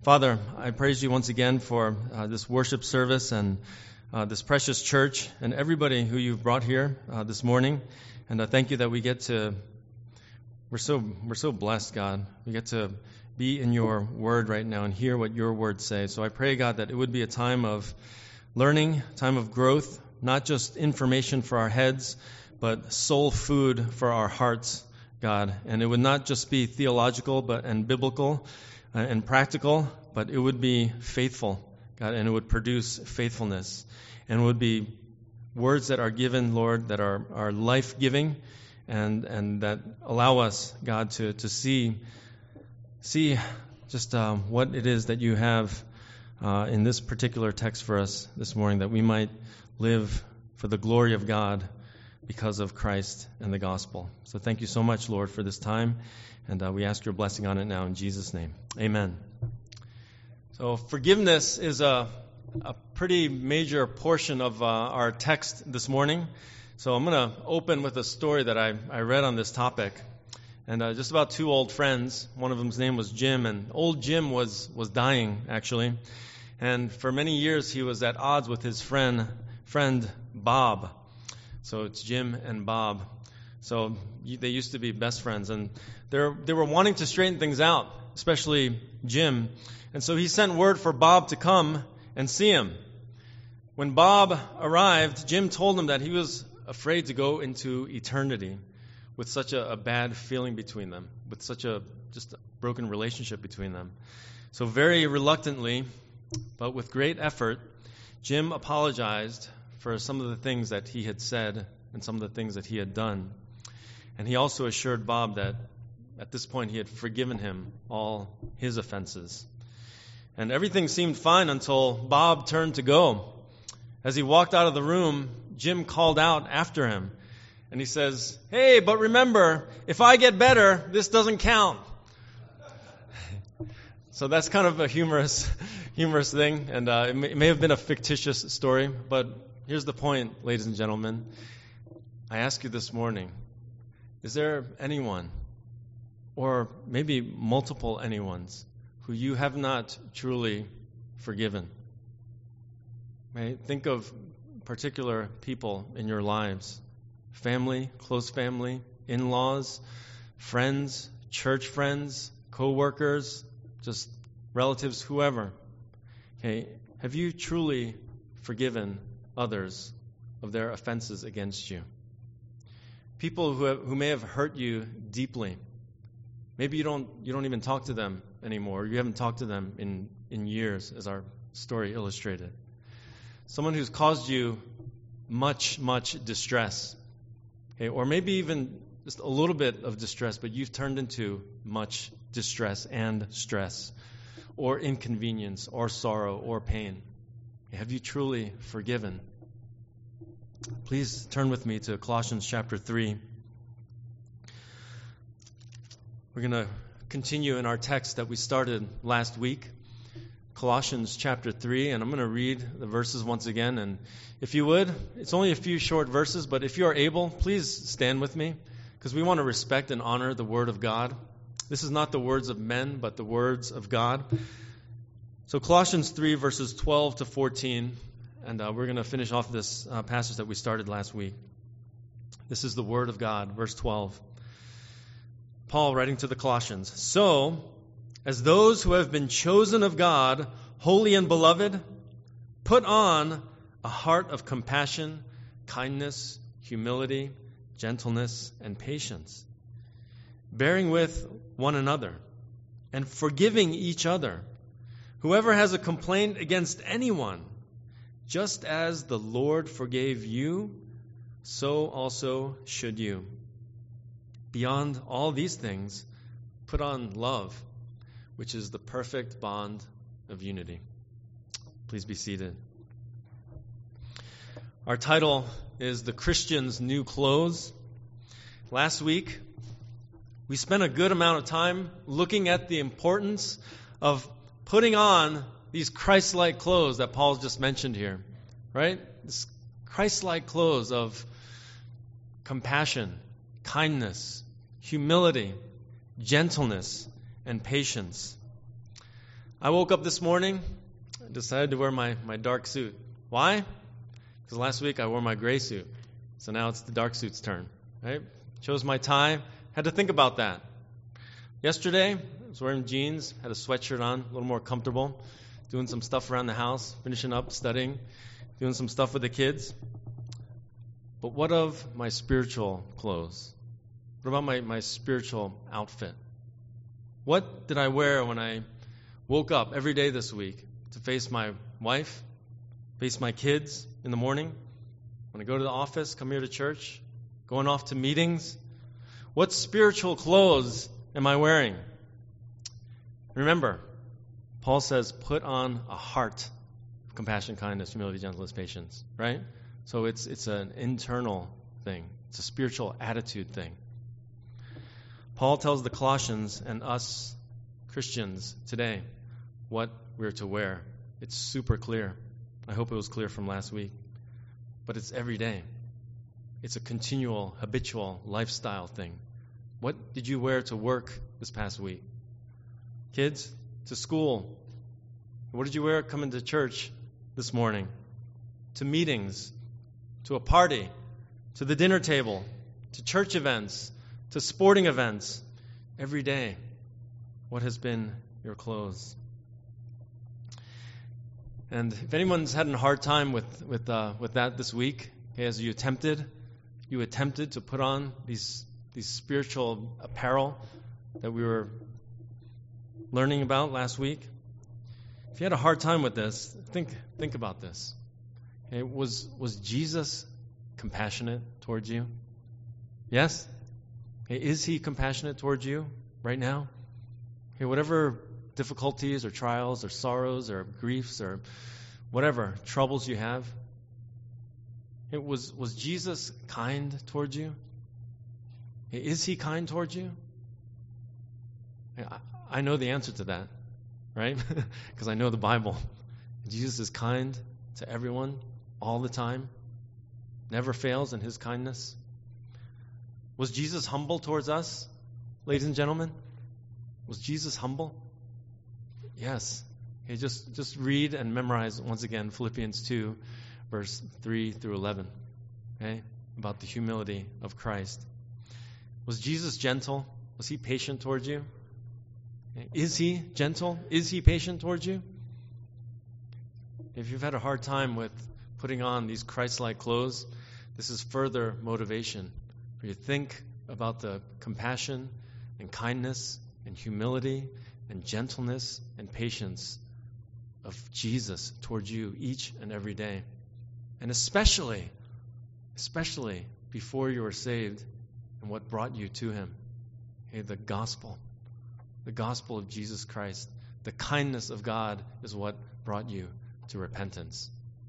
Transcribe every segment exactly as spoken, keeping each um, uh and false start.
Father, I praise you once again for uh, this worship service and uh, this precious church and everybody who you've brought here uh, this morning. And I thank you that we get to, we're so we're so blessed, God. We get to be in your word right now and hear what your words say. So I pray, God, that it would be a time of learning, time of growth, not just information for our heads, but soul food for our hearts, God. And it would not just be theological but and biblical, and practical, but it would be faithful, God, and it would produce faithfulness. And it would be words that are given, Lord, that are, are life-giving and and that allow us, God, to, to see see just uh, what it is that you have uh, in this particular text for us this morning, that we might live for the glory of God because of Christ and the gospel. So thank you so much, Lord, for this time. And uh, we ask your blessing on it now in Jesus' name. Amen. So forgiveness is a, a pretty major portion of uh, our text this morning. So I'm going to open with a story that I, I read on this topic. And uh, just about two old friends. One of them's name was Jim. And old Jim was, was dying, actually. And for many years he was at odds with his friend, friend Bob. So it's Jim and Bob. So they used to be best friends, and they they were wanting to straighten things out, especially Jim. And so he sent word for Bob to come and see him. When Bob arrived, Jim told him that he was afraid to go into eternity with such a, a bad feeling between them, with such a just a broken relationship between them. So very reluctantly, but with great effort, Jim apologized for some of the things that he had said and some of the things that he had done. And he also assured Bob that at this point he had forgiven him all his offenses. And everything seemed fine until Bob turned to go. As he walked out of the room, Jim called out after him. And he says, "Hey, but remember, if I get better, this doesn't count." So that's kind of a humorous humorous thing. And uh, it, may, it may have been a fictitious story. But here's the point, ladies and gentlemen. I ask you this morning, is there anyone, or maybe multiple anyones, who you have not truly forgiven? Right? Think of particular people in your lives, family, close family, in-laws, friends, church friends, co-workers, just relatives, whoever. Okay, have you truly forgiven others of their offenses against you? People who have, who may have hurt you deeply. Maybe you don't you don't even talk to them anymore. You haven't talked to them in, in years, as our story illustrated. Someone who's caused you much, much distress. Okay, or maybe even just a little bit of distress, but you've turned into much distress and stress, or inconvenience, or sorrow, or pain. Have you truly forgiven? Please turn with me to Colossians chapter three. We're going to continue in our text that we started last week, Colossians chapter three, and I'm going to read the verses once again. And if you would, it's only a few short verses, but if you are able, please stand with me, because we want to respect and honor the Word of God. This is not the words of men, but the words of God. So Colossians three, verses twelve to fourteen. And uh, we're going to finish off this uh, passage that we started last week. This is the Word of God, verse twelve. Paul writing to the Colossians. So, as those who have been chosen of God, holy and beloved, put on a heart of compassion, kindness, humility, gentleness, and patience, bearing with one another, and forgiving each other. Whoever has a complaint against anyone, just as the Lord forgave you, so also should you. Beyond all these things, put on love, which is the perfect bond of unity. Please be seated. Our title is The Christian's New Clothes. Last week, we spent a good amount of time looking at the importance of putting on these Christ-like clothes that Paul's just mentioned here, right? This Christ-like clothes of compassion, kindness, humility, gentleness, and patience. I woke up this morning and decided to wear my, my dark suit. Why? Because last week I wore my gray suit. So now it's the dark suit's turn, right? Chose my tie. Had to think about that. Yesterday, I was wearing jeans, had a sweatshirt on, a little more comfortable, doing some stuff around the house, finishing up, studying, doing some stuff with the kids. But what of my spiritual clothes? What about my, my spiritual outfit? What did I wear when I woke up every day this week to face my wife, face my kids in the morning, when I go to the office, come here to church, going off to meetings? What spiritual clothes am I wearing? Remember, Paul says, put on a heart of compassion, kindness, humility, gentleness, patience, right? So it's it's an internal thing. It's a spiritual attitude thing. Paul tells the Colossians and us Christians today what we're to wear. It's super clear. I hope it was clear from last week. But it's every day. It's a continual, habitual lifestyle thing. What did you wear to work this past week? Kids, to school. What did you wear coming to church this morning? To meetings, to a party, to the dinner table, to church events, to sporting events. Every day, what has been your clothes? And if anyone's had a hard time with with uh, with that this week, okay, as you attempted, you attempted to put on these these spiritual apparel that we were learning about last week. If you had a hard time with this, think think about this. Okay, was was Jesus compassionate towards you? Yes? Okay, is he compassionate towards you right now? Okay, whatever difficulties or trials or sorrows or griefs or whatever troubles you have, it was was Jesus kind towards you? Okay, is he kind towards you? Okay, I, I know the answer to that, right? Because I know the Bible. Jesus is kind to everyone all the time, never fails in his kindness. Was Jesus humble towards us, ladies and gentlemen? Was Jesus humble? Yes. Okay, just, just read and memorize once again Philippians two, verse three through eleven, okay, about the humility of Christ. Was Jesus gentle? Was he patient towards you? Okay. Is he gentle? Is he patient towards you? If you've had a hard time with putting on these Christ-like clothes, this is further motivation for you to think about the compassion and kindness and humility and gentleness and patience of Jesus towards you each and every day. And especially, especially before you were saved and what brought you to him. Okay, the gospel. The gospel of Jesus Christ. The kindness of God is what brought you to repentance.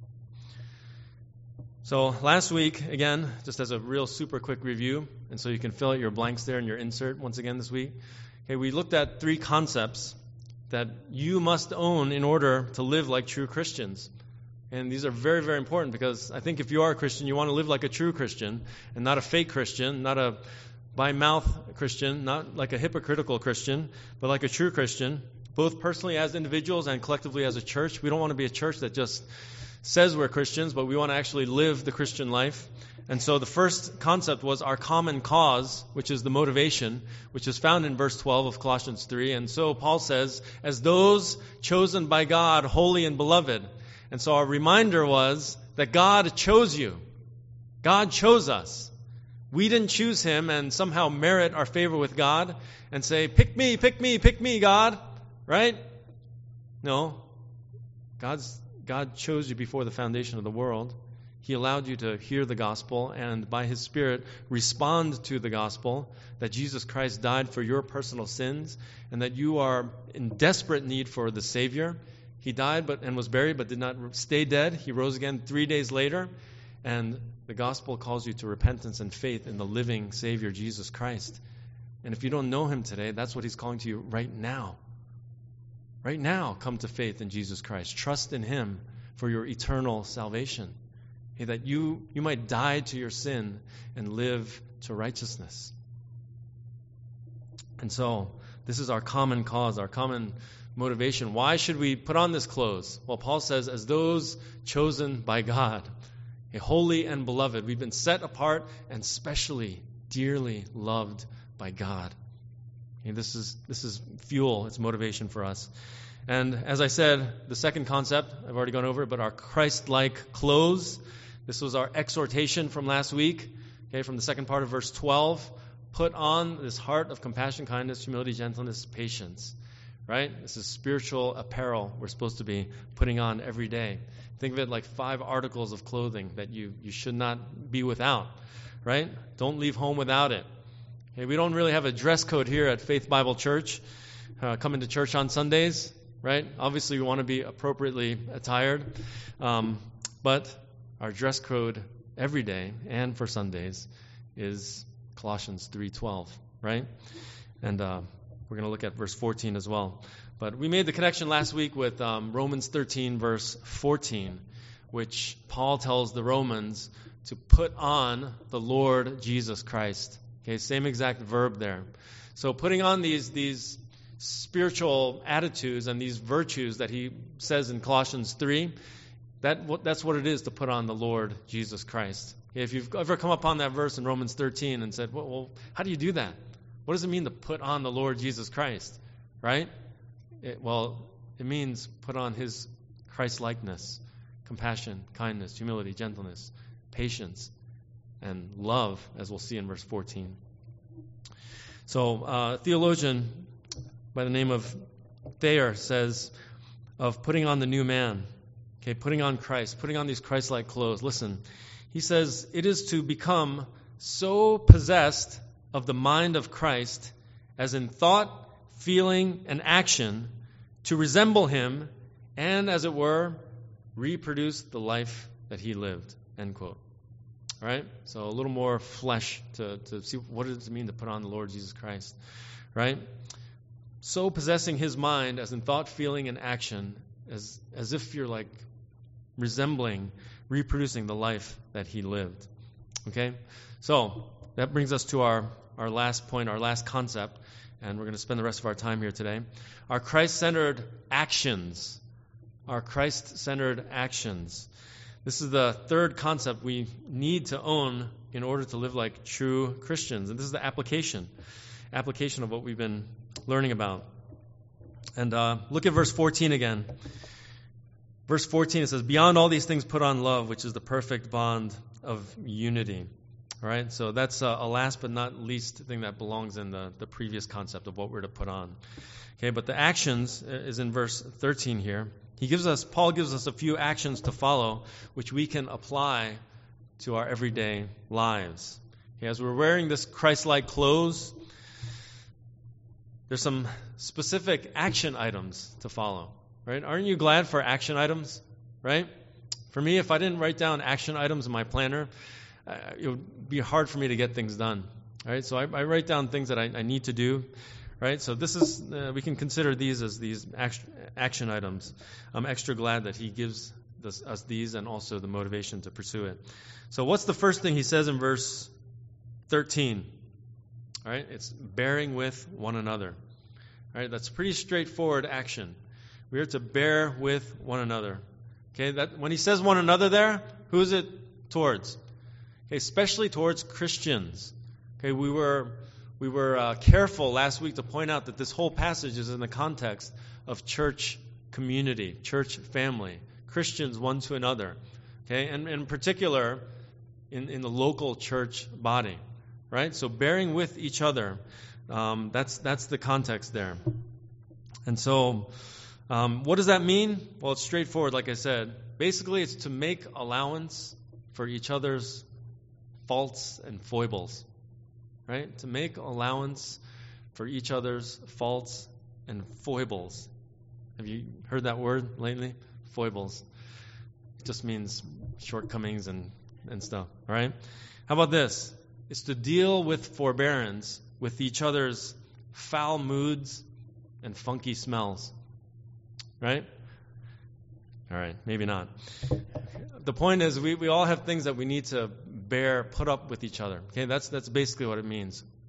So last week, again, just as a real super quick review, and so you can fill out your blanks there in your insert once again this week. Okay, we looked at three concepts that you must own in order to live like true Christians. And these are very, very important because I think if you are a Christian, you want to live like a true Christian and not a fake Christian, not a by-mouth Christian, not like a hypocritical Christian, but like a true Christian, both personally as individuals and collectively as a church. We don't want to be a church that just says we're Christians, but we want to actually live the Christian life. And so the first concept was our common cause, which is the motivation, which is found in verse twelve of Colossians three. And so Paul says, as those chosen by God, holy and beloved. And so our reminder was that God chose you. God chose us. We didn't choose him and somehow merit our favor with God and say, pick me, pick me, pick me, God. Right? No. God's God chose you before the foundation of the world. He allowed you to hear the gospel and by his Spirit respond to the gospel that Jesus Christ died for your personal sins and that you are in desperate need for the Savior. He died but and was buried but did not stay dead. He rose again three days later. And the gospel calls you to repentance and faith in the living Savior, Jesus Christ. And if you don't know him today, that's what he's calling to you right now. Right now, come to faith in Jesus Christ. Trust in him for your eternal salvation. Okay, that you, you might die to your sin and live to righteousness. And so, this is our common cause, our common motivation. Why should we put on this clothes? Well, Paul says, as those chosen by God, a holy and beloved. We've been set apart and specially, dearly loved by God. Okay, this is this is fuel. It's motivation for us. And as I said, the second concept, I've already gone over it, but our Christ-like clothes. This was our exhortation from last week, okay, from the second part of verse twelve. Put on this heart of compassion, kindness, humility, gentleness, patience. Right? This is spiritual apparel we're supposed to be putting on every day. Think of it like five articles of clothing that you, you should not be without. Right? Don't leave home without it. Okay, we don't really have a dress code here at Faith Bible Church. Uh, coming to church on Sundays, right? Obviously, we want to be appropriately attired. Um, but our dress code every day and for Sundays is Colossians three twelve, right? And uh, we're going to look at verse fourteen as well. But we made the connection last week with um, Romans thirteen, verse fourteen, which Paul tells the Romans to put on the Lord Jesus Christ. Okay, same exact verb there. So putting on these these spiritual attitudes and these virtues that he says in Colossians three, that that's what it is to put on the Lord Jesus Christ. Okay, if you've ever come upon that verse in Romans thirteen and said, well, well, how do you do that? What does it mean to put on the Lord Jesus Christ? Right? It, well, it means put on his Christ-likeness, compassion, kindness, humility, gentleness, patience, and love, as we'll see in verse fourteen. So, uh, a theologian by the name of Thayer says of putting on the new man, okay, putting on Christ, putting on these Christ-like clothes. Listen, he says it is to become so possessed of the mind of Christ as in thought, feeling, and action to resemble him and, as it were, reproduce the life that he lived, end quote. All right? So a little more flesh to, to see what does it mean to put on the Lord Jesus Christ, right? So possessing his mind as in thought, feeling, and action as, as if you're like resembling, reproducing the life that he lived. Okay? So that brings us to our, our last point, our last concept, and we're going to spend the rest of our time here today. Our Christ-centered actions. Our Christ-centered actions. This is the third concept we need to own in order to live like true Christians. And this is the application. Application of what we've been learning about. And uh, look at verse fourteen again. Verse fourteen, it says, beyond all these things put on love, which is the perfect bond of unity. All right, so that's a, a last but not least thing that belongs in the, the previous concept of what we're to put on. Okay, but the actions is in verse thirteen here. He gives us, Paul gives us a few actions to follow, which we can apply to our everyday lives. Okay, as we're wearing this Christ-like clothes, there's some specific action items to follow. Right? Aren't you glad for action items? Right? For me, if I didn't write down action items in my planner, uh, it would be hard for me to get things done. Right? So I, I write down things that I, I need to do. Right? So this is, uh, we can consider these as these action, action items. I'm extra glad that he gives this, us these and also the motivation to pursue it. So what's the first thing he says in verse thirteen? All right? It's bearing with one another. All right? That's pretty straightforward action. We are to bear with one another. Okay? That when he says one another there, who is it towards? Okay, especially towards Christians. Okay, we were We were uh, careful last week to point out that this whole passage is in the context of church community, church family, Christians one to another, okay, and in particular in, in the local church body, right? So bearing with each other, um, that's that's the context there. And so um, what does that mean? Well, it's straightforward, like I said. Basically, it's to make allowance for each other's faults and foibles. Right? To make allowance for each other's faults and foibles. Have you heard that word lately? Foibles. It just means shortcomings and, and stuff. All right? How about this? It's to deal with forbearance with each other's foul moods and funky smells. Right? All right, maybe not. The point is we, we all have things that we need to bear, put up with each other. Okay, that's that's basically what it means.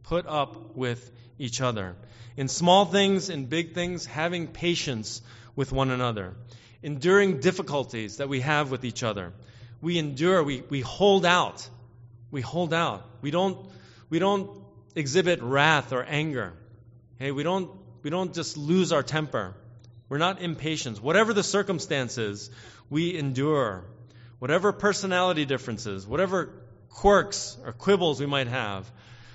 Put up with each other. In small things, in big things, having patience with one another. Enduring difficulties that we have with each other. We endure, we, we hold out. We hold out. We don't we don't exhibit wrath or anger. Okay, we don't we don't just lose our temper. We're not impatient. Whatever the circumstances, we endure. Whatever personality differences, whatever quirks or quibbles we might have,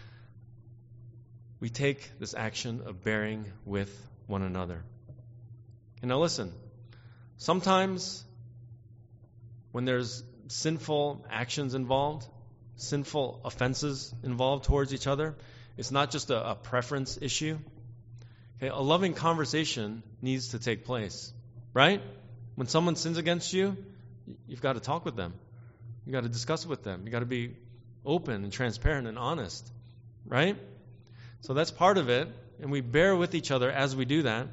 we take this action of bearing with one another. And now listen, sometimes when there's sinful actions involved, sinful offenses involved towards each other, it's not just a, a preference issue. Okay, a loving conversation needs to take place, right? When someone sins against you, you've got to talk with them. You've got to discuss it with them. You've got to be open and transparent and honest, right? So that's part of it, and we bear with each other as we do that.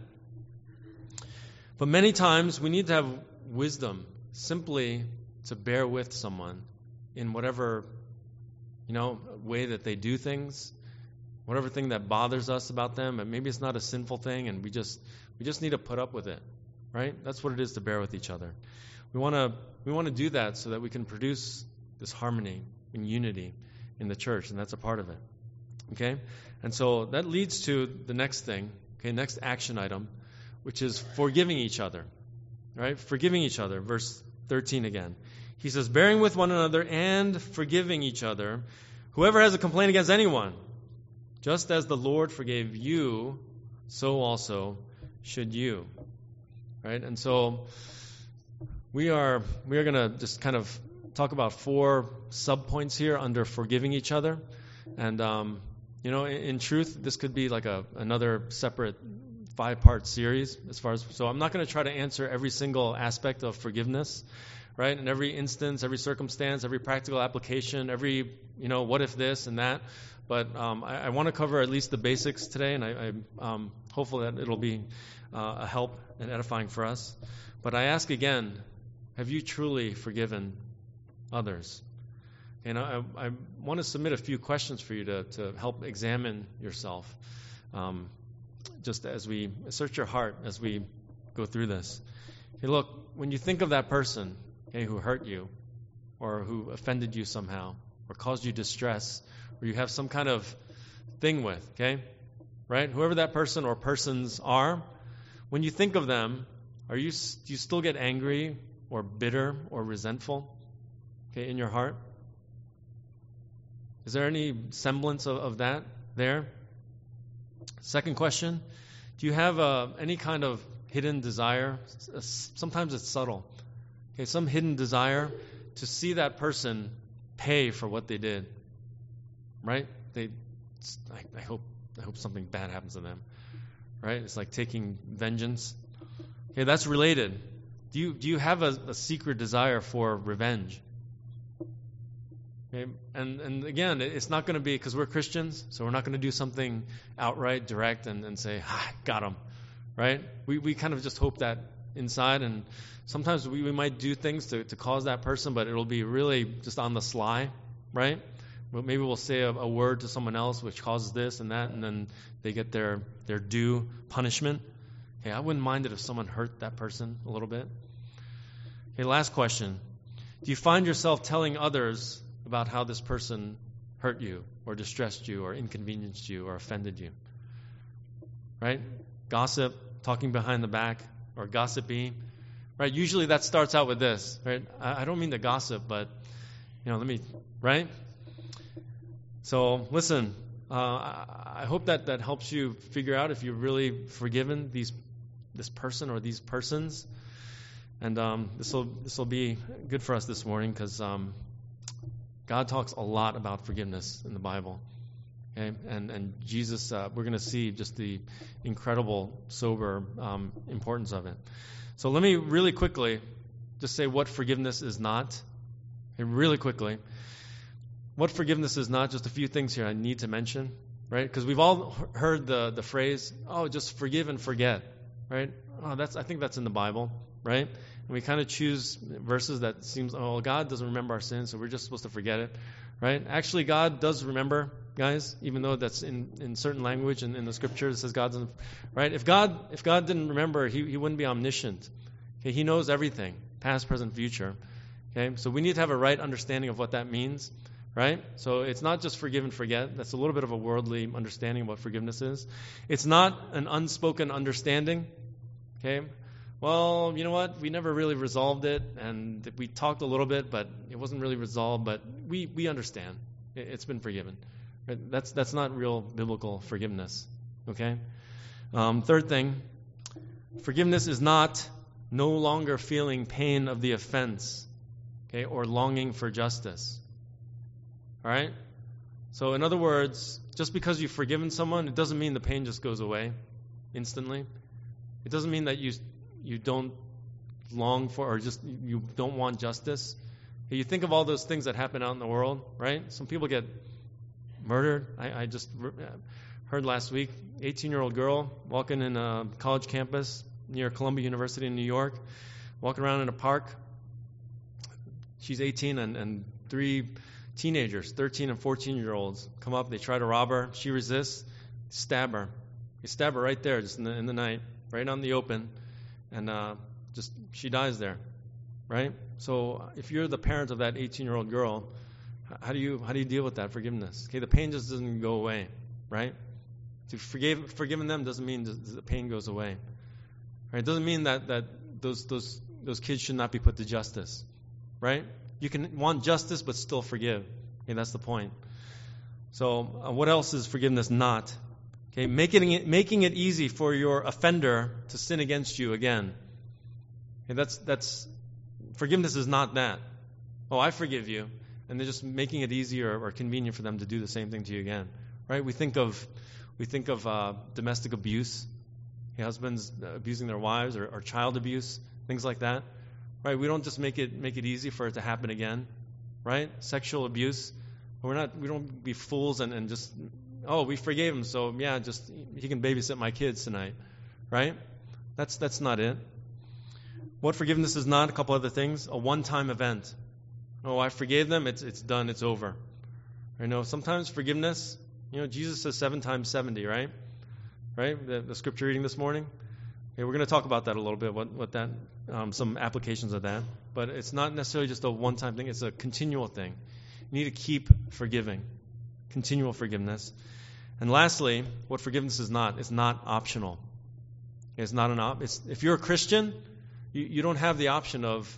But many times we need to have wisdom simply to bear with someone in whatever, you know, way that they do things, whatever thing that bothers us about them, and maybe it's not a sinful thing, and we just we just need to put up with it, right? That's what it is to bear with each other. We want to we want to do that so that we can produce this harmony and unity in the church, and that's a part of it. Okay? And so that leads to the next thing, okay, next action item, which is forgiving each other. Right? Forgiving each other. Verse thirteen again. He says, bearing with one another and forgiving each other, whoever has a complaint against anyone, just as the Lord forgave you, so also should you. Right? And so we are we are going to just kind of talk about four sub-points here under forgiving each other. And, um, you know, in, in truth, this could be like a another separate five-part series as far as, so I'm not going to try to answer every single aspect of forgiveness, right? In every instance, every circumstance, every practical application, every, you know, what if this and that. But um, I, I want to cover at least the basics today, and I, I'm um, hopeful that it'll be uh, a help and edifying for us. But I ask again, have you truly forgiven others? And I, I want to submit a few questions for you to, to help examine yourself, um, just as we search your heart as we go through this. Hey, look, when you think of that person, okay, who hurt you, or who offended you somehow, or caused you distress, or you have some kind of thing with, okay, right? Whoever that person or persons are, when you think of them, are you do you still get angry or bitter or resentful, okay, in your heart? Is there any semblance of, of that there? Second question, do you have uh, any kind of hidden desire? Sometimes it's subtle. Okay, some hidden desire to see that person pay for what they did. Right? They, I, I hope, I hope something bad happens to them. Right? It's like taking vengeance. Okay, that's related. Do you do you have a, a secret desire for revenge? Okay, and and again, it's not going to be because we're Christians, so we're not going to do something outright, direct, and, and say, ah, got him. Right? We we kind of just hope that inside, and sometimes we, we might do things to, to cause that person, but it'll be really just on the sly, right? Maybe we'll say a, a word to someone else which causes this and that, and then they get their, their due punishment. Hey, I wouldn't mind it if someone hurt that person a little bit. Okay, last question. Do you find yourself telling others about how this person hurt you or distressed you or inconvenienced you or offended you? Right? Gossip, talking behind the back, or gossipy. Right? Usually that starts out with this, right? I, I don't mean to gossip, but, you know, let me, right? So, listen, uh, I hope that that helps you figure out if you've really forgiven these this person or these persons. And um, this will this will be good for us this morning because um, God talks a lot about forgiveness in the Bible. Okay? And and Jesus, uh, we're going to see just the incredible, sober um, importance of it. So let me really quickly just say what forgiveness is not. Okay, really quickly. What forgiveness is not, just a few things here I need to mention, right? Because we've all heard the, the phrase, oh, just forgive and forget, right? Oh, that's I think that's in the Bible. right? And we kind of choose verses that seems, oh, God doesn't remember our sins, so we're just supposed to forget it, right? Actually, God does remember, guys, even though that's in, in certain language and in the scripture it says God doesn't, right? If God if God didn't remember, he, he wouldn't be omniscient. Okay? He knows everything, past, present, future. Okay? So we need to have a right understanding of what that means, right? So it's not just forgive and forget. That's a little bit of a worldly understanding of what forgiveness is. It's not an unspoken understanding. Okay? Well, you know what? We never really resolved it, and we talked a little bit, but it wasn't really resolved, but we, we understand. It's been forgiven. Right? That's that's not real biblical forgiveness. Okay? Um, third thing, forgiveness is not no longer feeling pain of the offense, okay, or longing for justice. All right? So in other words, just because you've forgiven someone, it doesn't mean the pain just goes away instantly. It doesn't mean that you you don't long for or just you don't want justice. You think of all those things that happen out in the world, right? Some people get murdered. I, I just heard last week, eighteen-year-old girl walking in a college campus near Columbia University in New York, walking around in a park. She's eighteen, and, and three teenagers, thirteen and fourteen-year-olds, come up. They try to rob her. She resists. Stab her. They stab her right there, just in the, in the night, right on the open, and uh, just she dies there, right? So if you're the parent of that eighteen-year-old girl, how do you how do you deal with that forgiveness? Okay, the pain just doesn't go away, right? To forgive forgiving them doesn't mean the pain goes away. Right? It doesn't mean that, that those those those kids should not be put to justice, right? You can want justice but still forgive. Okay, that's the point. So, uh, what else is forgiveness not? Okay, making it making it easy for your offender to sin against you again. Okay, that's that's forgiveness is not that. Oh, I forgive you, and they're just making it easier or convenient for them to do the same thing to you again, right? We think of we think of uh, domestic abuse. Husbands abusing their wives, or, or child abuse, things like that, right? We don't just make it make it easy for it to happen again, right? Sexual abuse, we're not we don't be fools and, and just oh we forgave him, so yeah, just he can babysit my kids tonight, right? That's that's not it. What forgiveness is not, a couple other things, a one-time event. Oh, I forgave them, it's it's done, it's over. I know sometimes forgiveness, you know, Jesus says seven times seventy, right? Right, the, the scripture reading this morning. Okay, we're going to talk about that a little bit. What, what that, um, some applications of that. But it's not necessarily just a one-time thing. It's a continual thing. You need to keep forgiving, continual forgiveness. And lastly, what forgiveness is not, it's not optional. It's not an op. It's if you're a Christian, you, you don't have the option of,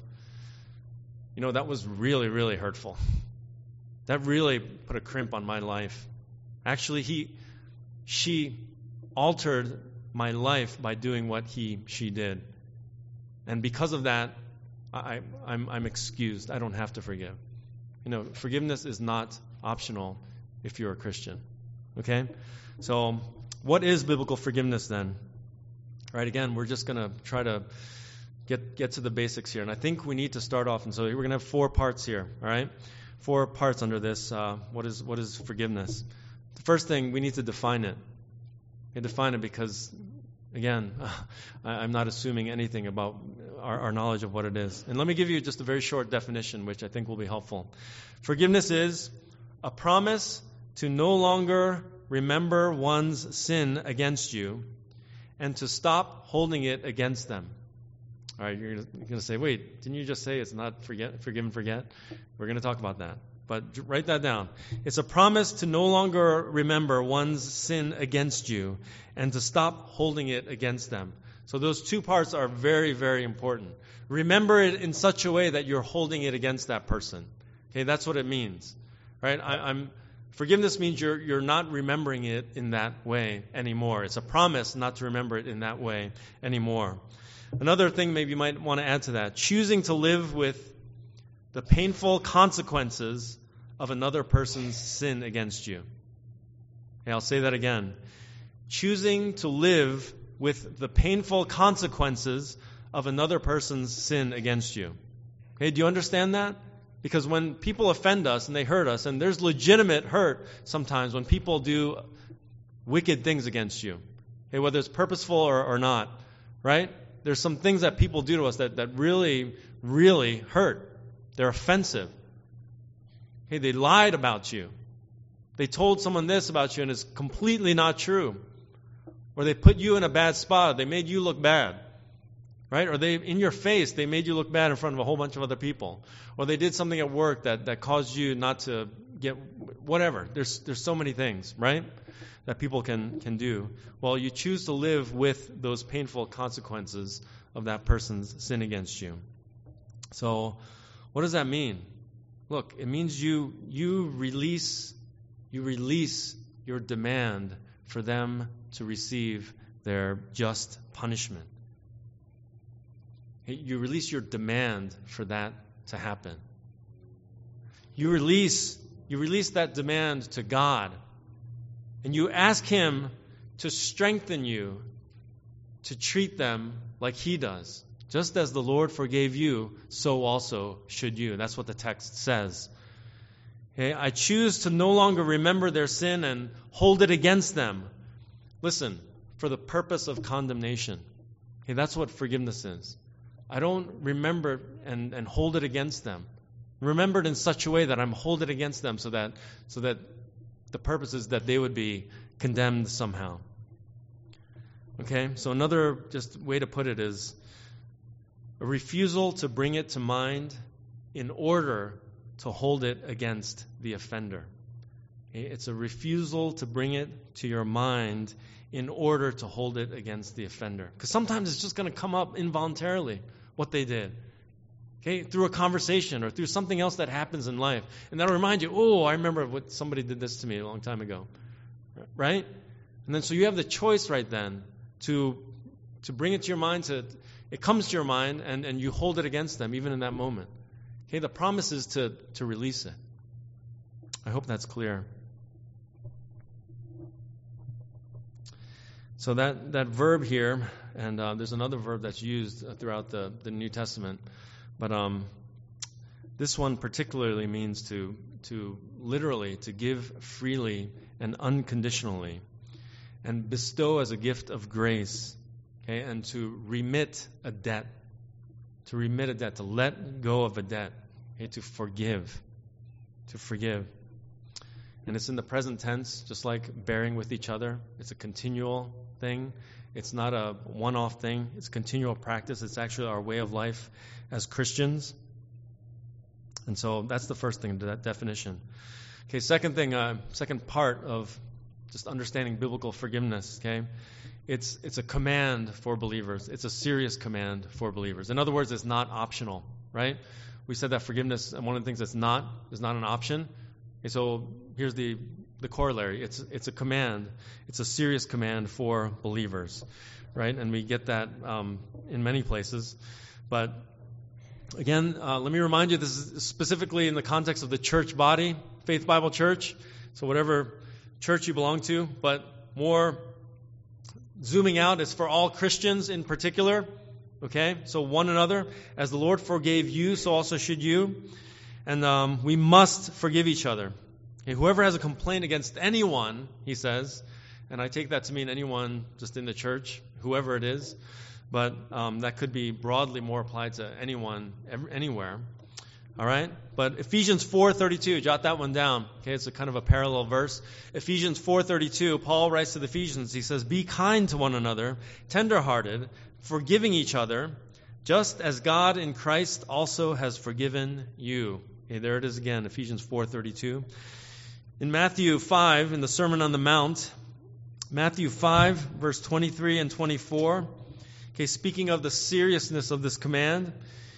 you know, that was really, really hurtful. That really put a crimp on my life. Actually, he, she. altered my life by doing what he, she did. And because of that, I, I'm, I'm excused. I don't have to forgive. You know, forgiveness is not optional if you're a Christian. Okay? So, what is biblical forgiveness then? All right, again, we're just going to try to get get to the basics here. And I think we need to start off. And so we're going to have four parts here, all right? Four parts under this. Uh, what is what is forgiveness? The first thing, we need to define it. And define it because, again, I'm not assuming anything about our, our knowledge of what it is. And let me give you just a very short definition, which I think will be helpful. Forgiveness is a promise to no longer remember one's sin against you and to stop holding it against them. All right, you're going to say, wait, didn't you just say it's not forget, forgive and forget? We're going to talk about that. But write that down. It's a promise to no longer remember one's sin against you and to stop holding it against them. So those two parts are very, very important. Remember it in such a way that you're holding it against that person. Okay, that's what it means. Right? I, I'm forgiveness means you're you're not remembering it in that way anymore. It's a promise not to remember it in that way anymore. Another thing maybe you might want to add to that, choosing to live with the painful consequences of another person's sin against you. Okay, I'll say that again. Choosing to live with the painful consequences of another person's sin against you. Okay, do you understand that? Because when people offend us and they hurt us, and there's legitimate hurt sometimes when people do wicked things against you, okay, whether it's purposeful or, or not, right? there's some things that people do to us that, that really, really hurt. They're offensive. Hey, they lied about you. They told someone this about you and it's completely not true. Or they put you in a bad spot. They made you look bad. Right? Or they, in your face, they made you look bad in front of a whole bunch of other people. Or they did something at work that, that caused you not to get, whatever. There's, there's so many things, right? That people can, can do. Well, you choose to live with those painful consequences of that person's sin against you. So, what does that mean? Look, it means you, you release, you release your demand for them to receive their just punishment. You release your demand for that to happen. You release, you release that demand to God. And you ask Him to strengthen you to treat them like He does. Just as the Lord forgave you, so also should you. That's what the text says. Okay, I choose to no longer remember their sin and hold it against them. Listen, for the purpose of condemnation. Okay, that's what forgiveness is. I don't remember and, and hold it against them. Remember it in such a way that I'm hold it against them so that so that the purpose is that they would be condemned somehow. Okay, so another just way to put it is a refusal to bring it to mind in order to hold it against the offender. Okay? It's a refusal to bring it to your mind in order to hold it against the offender. Because sometimes it's just going to come up involuntarily, what they did. Okay, through a conversation or through something else that happens in life. And that'll remind you, oh, I remember what somebody did this to me a long time ago. Right? And then so you have the choice right then to to bring it to your mind, to it comes to your mind and, and you hold it against them even in that moment. Okay, the promise is to, to release it. I hope that's clear. So that, that verb here, and uh, there's another verb that's used throughout the, the New Testament, but um, this one particularly means to to literally to give freely and unconditionally, and bestow as a gift of grace, okay, and to remit a debt, to remit a debt, to let go of a debt, okay, to forgive, to forgive. And it's in the present tense, just like bearing with each other. It's a continual thing. It's not a one-off thing. It's continual practice. It's actually our way of life as Christians. And so that's the first thing, that definition. Okay, second thing, uh, second part of just understanding biblical forgiveness, okay? It's it's a command for believers. It's a serious command for believers. In other words, it's not optional, right? We said that forgiveness, and one of the things that's not, is not an option. Okay, so here's the, the corollary. It's it's a command. It's a serious command for believers, right? And we get that um, in many places. But again, uh, let me remind you, this is specifically in the context of the church body, Faith Bible Church. So whatever church you belong to, but more zooming out, it's for all Christians in particular. Okay, so one another, as the Lord forgave you, so also should you. And um, we must forgive each other. Okay, whoever has a complaint against anyone, he says, and I take that to mean anyone just in the church, whoever it is, but um, that could be broadly more applied to anyone, ever, anywhere. All right? But Ephesians four thirty-two, jot that one down. Okay, it's a kind of a parallel verse. Ephesians four thirty-two, Paul writes to the Ephesians, he says, "Be kind to one another, tenderhearted, forgiving each other, just as God in Christ also has forgiven you." Okay, there it is again, Ephesians four thirty-two. In Matthew five, in the Sermon on the Mount, Matthew five, verse twenty-three and twenty-four, okay, speaking of the seriousness of this command,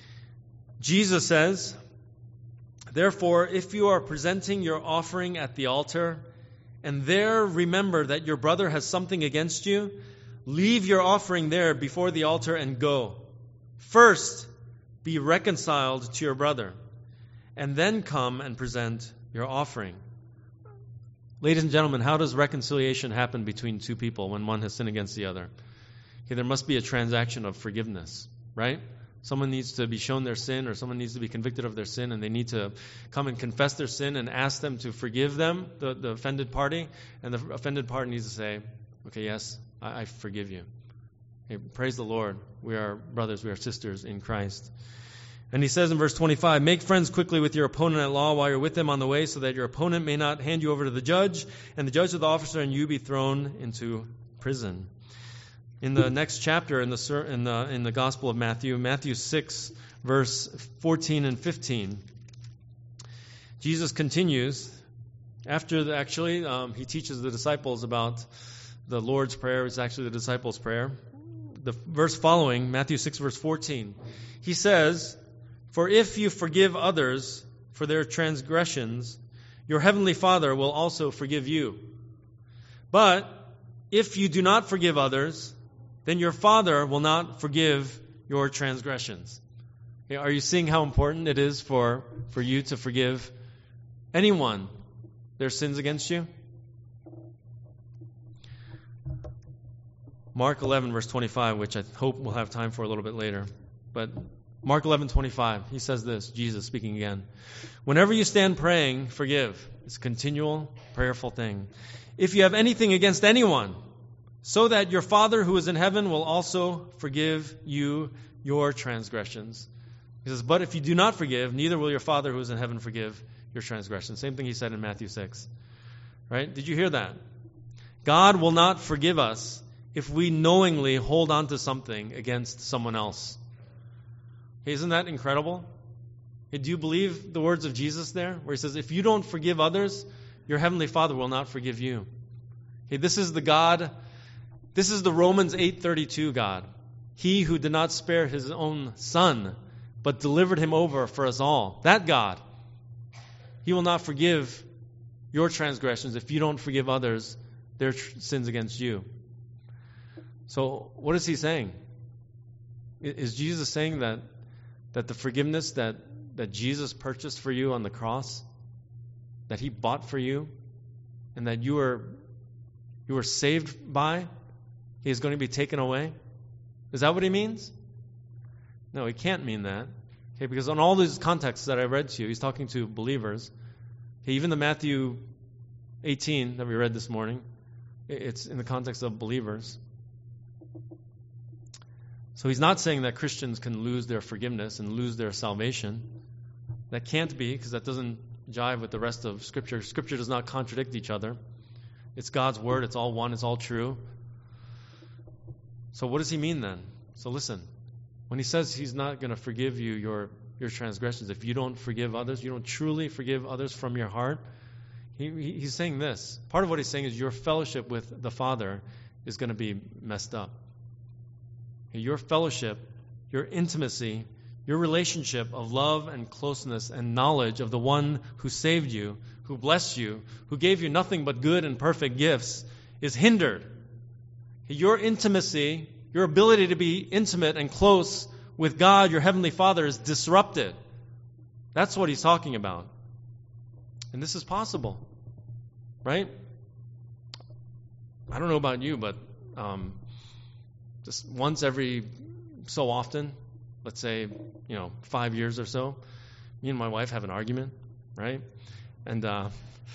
Jesus says, "Therefore, if you are presenting your offering at the altar, and there remember that your brother has something against you, leave your offering there before the altar and go. First, be reconciled to your brother, and then come and present your offering." Ladies and gentlemen, how does reconciliation happen between two people when one has sinned against the other? Okay, there must be a transaction of forgiveness, right? Someone needs to be shown their sin, or someone needs to be convicted of their sin, and they need to come and confess their sin and ask them to forgive them, the, the offended party. And the offended party needs to say, "Okay, yes, I, I forgive you." Okay, praise the Lord. We are brothers, we are sisters in Christ. And he says in verse twenty-five, make friends quickly with your opponent at law while you're with them on the way, so that your opponent may not hand you over to the judge, and the judge to the officer, and you be thrown into prison. In the next chapter in the in the in the Gospel of Matthew, Matthew six, verse fourteen and fifteen, Jesus continues. After the, actually, um, he teaches the disciples about the Lord's Prayer. It's actually the disciples' prayer. The verse following, Matthew six, verse fourteen, he says, for if you forgive others for their transgressions, your heavenly Father will also forgive you. But if you do not forgive others, then your Father will not forgive your transgressions. Okay, are you seeing how important it is for, for you to forgive anyone their sins against you? Mark eleven, verse twenty-five, which I hope we'll have time for a little bit later. But Mark eleven, twenty-five, he says this, Jesus speaking again. Whenever you stand praying, forgive. It's a continual, prayerful thing. If you have anything against anyone, so that your Father who is in heaven will also forgive you your transgressions. He says, but if you do not forgive, neither will your Father who is in heaven forgive your transgressions. Same thing he said in Matthew six. Right? Did you hear that? God will not forgive us if we knowingly hold on to something against someone else. Okay, isn't that incredible? Okay, do you believe the words of Jesus there? Where he says, if you don't forgive others, your heavenly Father will not forgive you. Okay, this is the God, this is the Romans eight thirty-two God. He who did not spare his own Son, but delivered him over for us all. That God. He will not forgive your transgressions if you don't forgive others their tr- sins against you. So what is he saying? Is Jesus saying that that the forgiveness that, that Jesus purchased for you on the cross, that he bought for you, and that you were you were saved by, he is going to be taken away? Is that what he means? No, he can't mean that. Okay, because on all these contexts that I read to you, he's talking to believers. Okay, even the Matthew eighteen that we read this morning, it's in the context of believers. So he's not saying that Christians can lose their forgiveness and lose their salvation. That can't be, because that doesn't jive with the rest of Scripture. Scripture does not contradict each other. It's God's Word. It's all one. It's all true. So what does he mean then? So listen, when he says he's not going to forgive you your, your transgressions, if you don't forgive others, you don't truly forgive others from your heart, he, he's saying this. Part of what he's saying is your fellowship with the Father is going to be messed up. Your fellowship, your intimacy, your relationship of love and closeness and knowledge of the one who saved you, who blessed you, who gave you nothing but good and perfect gifts, is hindered. Your intimacy, your ability to be intimate and close with God, your Heavenly Father, is disrupted. That's what he's talking about. And this is possible, right? I don't know about you, but um, just once every so often, let's say, you know, five years or so, me and my wife have an argument, right? And uh,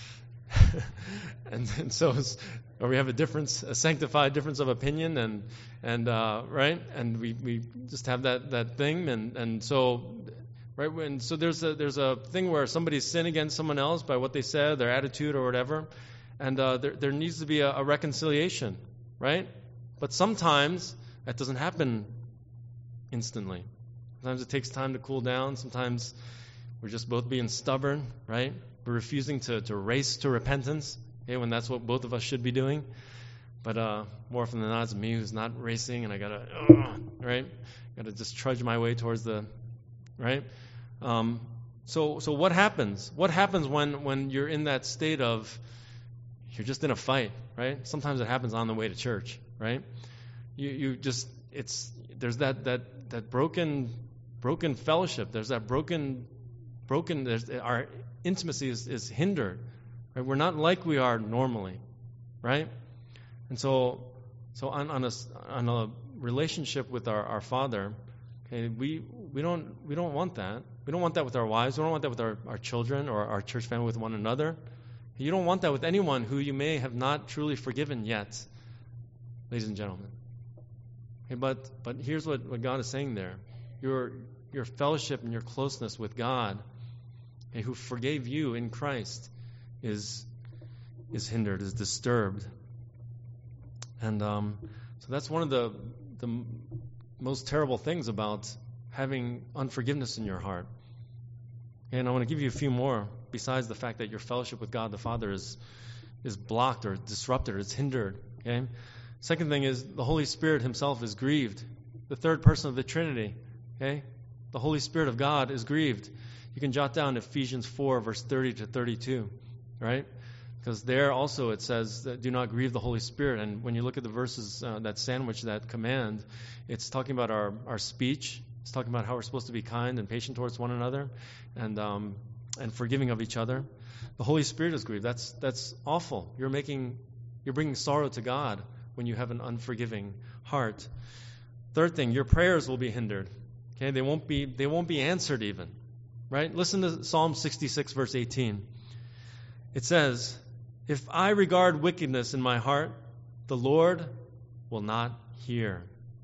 and, and so, it's, or we have a difference, a sanctified difference of opinion, and and uh, right, and we, we just have that, that thing, and and so, right, when so there's a there's a thing where somebody's sinned against someone else by what they said, their attitude or whatever, and uh, there there needs to be a, a reconciliation, right? But sometimes that doesn't happen instantly. Sometimes it takes time to cool down. Sometimes we're just both being stubborn, right? We're refusing to, to race to repentance, okay, when that's what both of us should be doing. But uh, more often than not, it's me who's not racing, and I gotta, uh, right? Gotta just trudge my way towards the, right? Um, so, so what happens? What happens when, when you're in that state of, you're just in a fight, right? Sometimes it happens on the way to church, right? You, you just, it's, there's that, that, that broken, broken fellowship. There's that broken, broken, there's, our intimacy is, is hindered, right? We're not like we are normally, right? And so, so on, on a, on a relationship with our, our Father, okay, we, we don't, we don't want that. We don't want that with our wives. We don't want that with our, our children or our church family with one another. You don't want that with anyone who you may have not truly forgiven yet, ladies and gentlemen. Okay, but but here's what, what God is saying there. Your your fellowship and your closeness with God, okay, who forgave you in Christ, is is hindered, is disturbed. And um, so that's one of the the most terrible things about having unforgiveness in your heart. And I want to give you a few more, besides the fact that your fellowship with God the Father is is blocked or disrupted or it's hindered. Okay? Second thing is the Holy Spirit himself is grieved. The third person of the Trinity. Okay? The Holy Spirit of God is grieved. You can jot down Ephesians four, verse thirty to thirty-two. Right? Because there also it says that do not grieve the Holy Spirit. And when you look at the verses uh, that sandwich that command, it's talking about our, our speech. It's talking about how we're supposed to be kind and patient towards one another and um, and forgiving of each other. The Holy Spirit is grieved. That's that's awful. You're making you're bringing sorrow to God when you have an unforgiving heart. Third thing, your prayers will be hindered. Okay, they won't be they won't be answered even. Right? Listen to Psalm sixty-six, verse eighteen. It says, "If I regard wickedness in my heart, the Lord will not hear."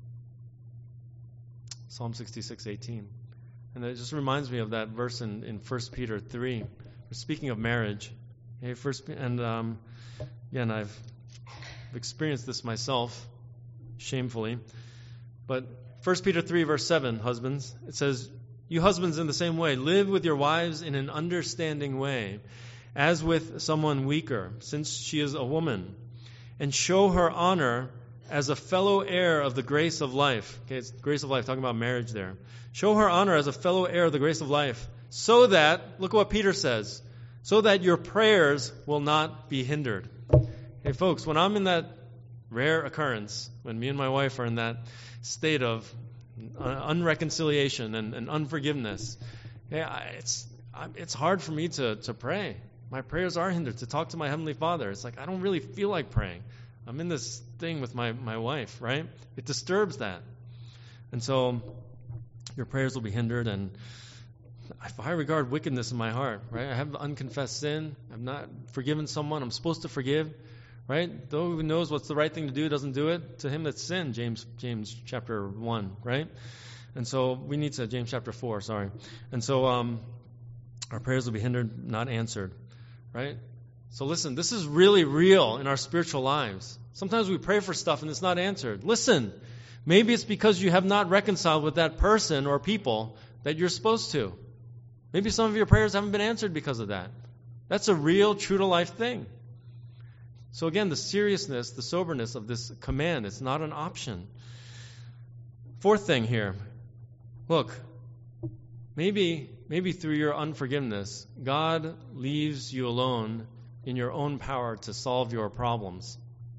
Psalm sixty-six, eighteen. And it just reminds me of that verse in, in First Peter three. We're speaking of marriage. Okay, first, and um, again, I've experienced this myself, shamefully. But First Peter three, verse seven, husbands, it says, "You husbands in the same way, live with your wives in an understanding way, as with someone weaker, since she is a woman, and show her honor as a fellow heir of the grace of life." Okay, it's grace of life, talking about marriage there. Show her honor as a fellow heir of the grace of life, so that, look at what Peter says, so that your prayers will not be hindered. Hey folks, when I'm in that rare occurrence, when me and my wife are in that state of unreconciliation and, and unforgiveness, yeah, it's it's hard for me to, to pray. My prayers are hindered, to talk to my Heavenly Father. It's like I don't really feel like praying. I'm in this thing with my, my wife, right? It disturbs that. And so your prayers will be hindered. And if I regard wickedness in my heart, right? I have unconfessed sin. I've not forgiven someone I'm supposed to forgive, right? Though who knows what's the right thing to do doesn't do it. To him that's sin, James James chapter one, right? And so we need to, James chapter four, sorry. And so um, our prayers will be hindered, not answered, right? So listen, this is really real in our spiritual lives. Sometimes we pray for stuff and it's not answered. Listen, maybe it's because you have not reconciled with that person or people that you're supposed to. Maybe some of your prayers haven't been answered because of that. That's a real, true-to-life thing. So again, the seriousness, the soberness of this command, it's not an option. Fourth thing here, look, maybe, maybe through your unforgiveness, God leaves you alone in your own power to solve your problems.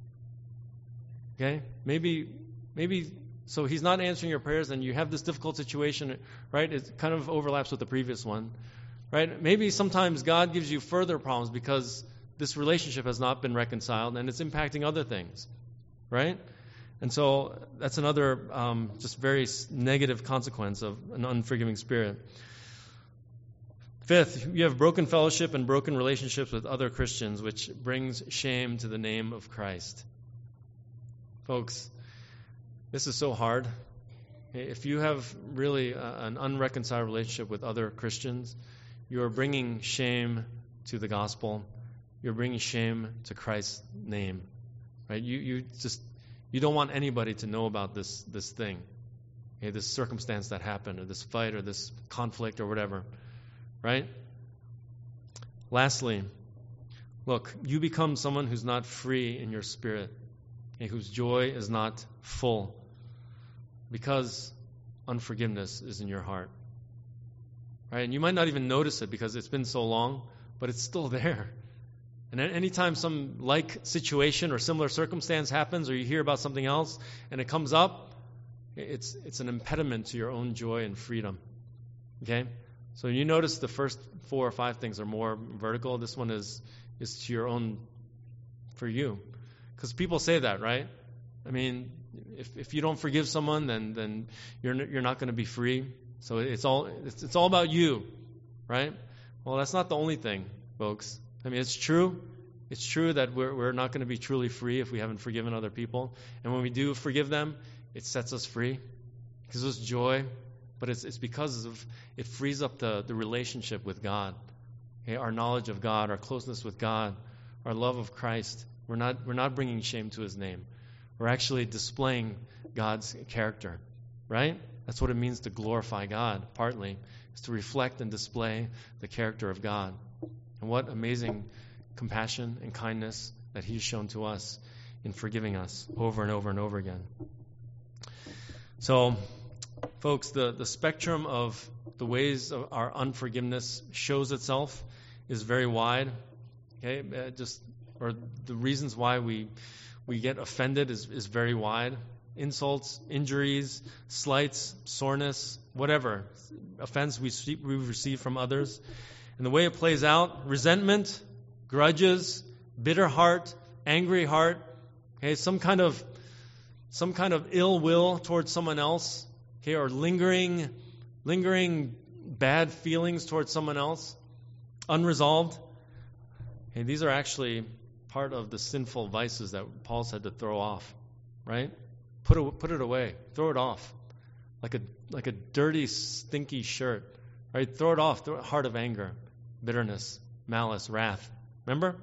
Okay? Maybe, maybe, so he's not answering your prayers and you have this difficult situation, right? It kind of overlaps with the previous one, right? Maybe sometimes God gives you further problems because this relationship has not been reconciled and it's impacting other things, right? And so that's another um, just very negative consequence of an unforgiving spirit. Fifth, you have broken fellowship and broken relationships with other Christians, which brings shame to the name of Christ. Folks, this is so hard. If you have really an unreconciled relationship with other Christians, you are bringing shame to the gospel. You're bringing shame to Christ's name, right? You you just you don't want anybody to know about this this thing, okay, this circumstance that happened, or this fight, or this conflict, or whatever. Right? Lastly, look, you become someone who's not free in your spirit, okay, whose joy is not full, because unforgiveness is in your heart. Right? And you might not even notice it because it's been so long, but it's still there. And anytime some like situation or similar circumstance happens, or you hear about something else and it comes up, it's it's an impediment to your own joy and freedom. Okay? So you notice the first four or five things are more vertical. This one is is to your own, for you. Because people say that, right? I mean, if if you don't forgive someone, then then you're you're not going to be free. So it's all it's, it's all about you, right? Well, that's not the only thing, folks. I mean, it's true. It's true that we're we're not going to be truly free if we haven't forgiven other people. And when we do forgive them, it sets us free. It gives us joy. But it's, it's because of it frees up the, the relationship with God. Okay? Our knowledge of God, our closeness with God, our love of Christ. We're not, we're not bringing shame to his name. We're actually displaying God's character. Right? That's what it means to glorify God, partly, is to reflect and display the character of God. And what amazing compassion and kindness that he's shown to us in forgiving us over and over and over again. So, folks, the, the spectrum of the ways of our unforgiveness shows itself is very wide. Okay, uh, just or the reasons why we we get offended is, is very wide. Insults, injuries, slights, soreness, whatever offense we we receive from others, and the way it plays out: resentment, grudges, bitter heart, angry heart. Okay, some kind of some kind of ill will towards someone else. Okay, or lingering, lingering bad feelings towards someone else, unresolved. Okay, these are actually part of the sinful vices that Paul said to throw off, right? Put it, put it away, throw it off, like a like a dirty, stinky shirt, right? Throw it off. Throw it, heart of anger, bitterness, malice, wrath. Remember?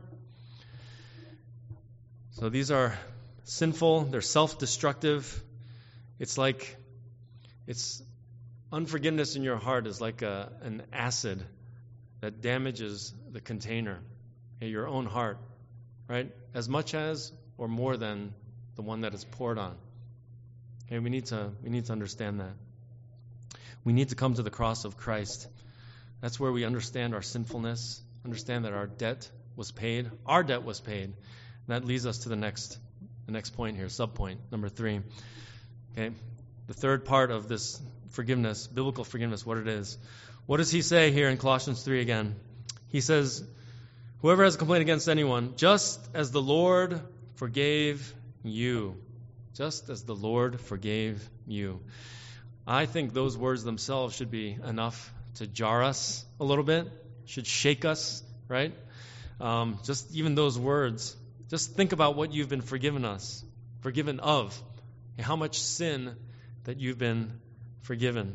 So these are sinful. They're self-destructive. It's like It's unforgiveness in your heart is like a, an acid that damages the container, okay, your own heart, right? As much as or more than the one that is poured on. Okay, we need to we need to understand that. We need to come to the cross of Christ. That's where we understand our sinfulness, understand that our debt was paid. Our debt was paid. And that leads us to the next the next point here, sub-point number three. Okay. The third part of this forgiveness, biblical forgiveness, what it is. What does he say here in Colossians three again? He says, whoever has a complaint against anyone, just as the Lord forgave you. Just as the Lord forgave you. I think those words themselves should be enough to jar us a little bit, should shake us, right? Um, just even those words. Just think about what you've been forgiven us, forgiven of, and how much sin that you've been forgiven.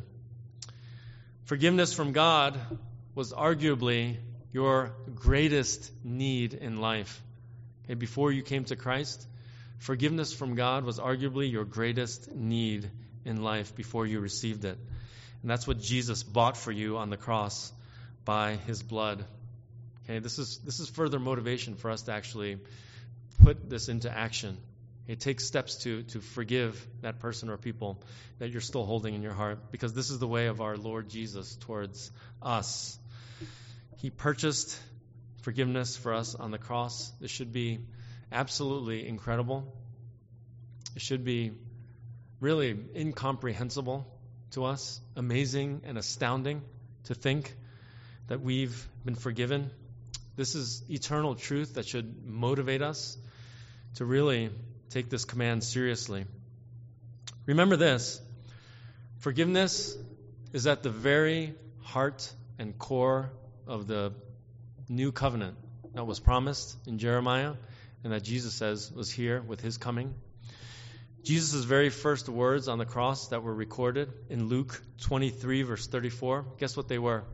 Forgiveness from God was arguably your greatest need in life. Okay, before you came to Christ, forgiveness from God was arguably your greatest need in life before you received it. And that's what Jesus bought for you on the cross by his blood. Okay, this is this is further motivation for us to actually put this into action. It takes steps to, to forgive that person or people that you're still holding in your heart, because this is the way of our Lord Jesus towards us. He purchased forgiveness for us on the cross. This should be absolutely incredible. It should be really incomprehensible to us, amazing and astounding to think that we've been forgiven. This is eternal truth that should motivate us to really take this command seriously. Remember this, forgiveness is at the very heart and core of the new covenant that was promised in Jeremiah and that Jesus says was here with his coming. Jesus' very first words on the cross that were recorded in Luke twenty-three, verse thirty-four, guess what they were?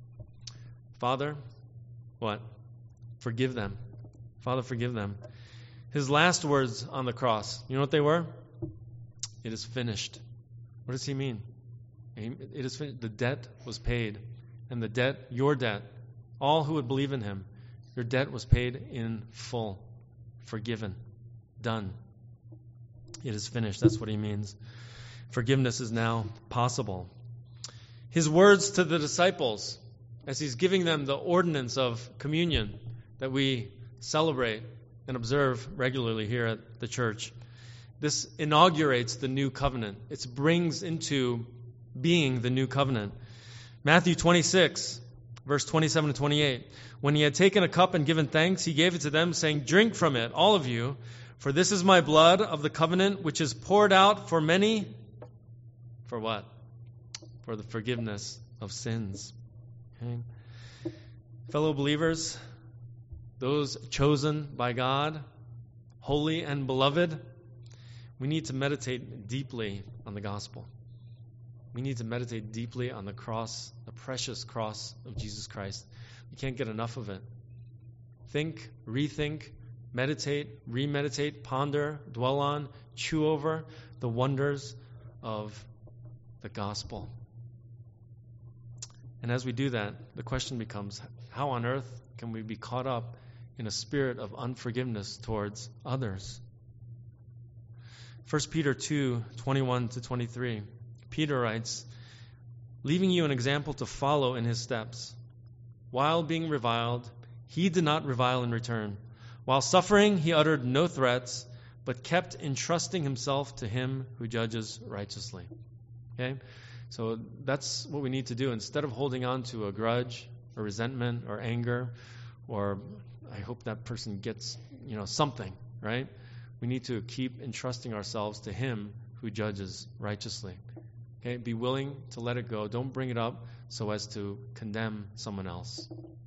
Father, what? Forgive them. Father, forgive them. His last words on the cross, you know what they were? It is finished. What does he mean? It is finished. The debt was paid. And the debt, your debt, all who would believe in him, your debt was paid in full. Forgiven. Done. It is finished. That's what he means. Forgiveness is now possible. His words to the disciples, as he's giving them the ordinance of communion that we celebrate and observe regularly here at the church. This inaugurates the new covenant. It brings into being the new covenant. Matthew twenty-six, verse twenty-seven to twenty-eight. When he had taken a cup and given thanks, he gave it to them, saying, drink from it, all of you, for this is my blood of the covenant, which is poured out for many. For what? For the forgiveness of sins. Okay. Fellow believers, those chosen by God, holy and beloved, we need to meditate deeply on the gospel. We need to meditate deeply on the cross, the precious cross of Jesus Christ. We can't get enough of it. Think, rethink, meditate, remeditate, ponder, dwell on, chew over the wonders of the gospel. And as we do that, the question becomes, how on earth can we be caught up in a spirit of unforgiveness towards others? First Peter two, twenty-one to twenty-three. Peter writes, leaving you an example to follow in his steps. While being reviled, he did not revile in return. While suffering, he uttered no threats, but kept entrusting himself to him who judges righteously. Okay? So that's what we need to do. Instead of holding on to a grudge or resentment or anger, or I hope that person gets, you know, something, right? We need to keep entrusting ourselves to him who judges righteously. Okay? Be willing to let it go. Don't bring it up so as to condemn someone else.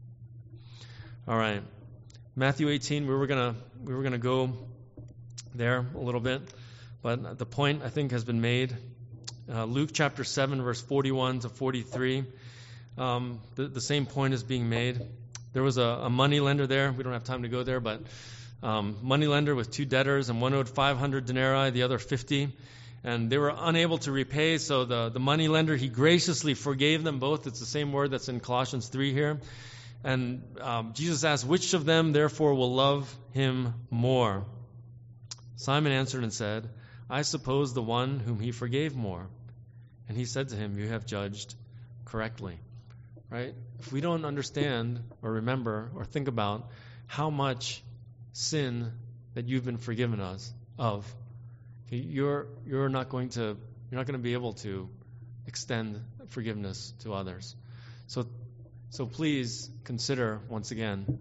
All right. Matthew eighteen, we were gonna we were gonna go there a little bit, but the point I think has been made. Uh, Luke chapter seven, verse forty-one to forty-three. Um, the, the same point is being made. There was a, a money lender there. We don't have time to go there, but um, money lender with two debtors, and one owed five hundred denarii, the other fifty. And they were unable to repay, so the, the money lender, he graciously forgave them both. It's the same word that's in Colossians three here. And um, Jesus asked, which of them therefore will love him more? Simon answered and said, I suppose the one whom he forgave more. And he said to him, you have judged correctly. Right? If we don't understand or remember or think about how much sin that you've been forgiven us of, you're you're not going to you're not going to be able to extend forgiveness to others. So so please consider once again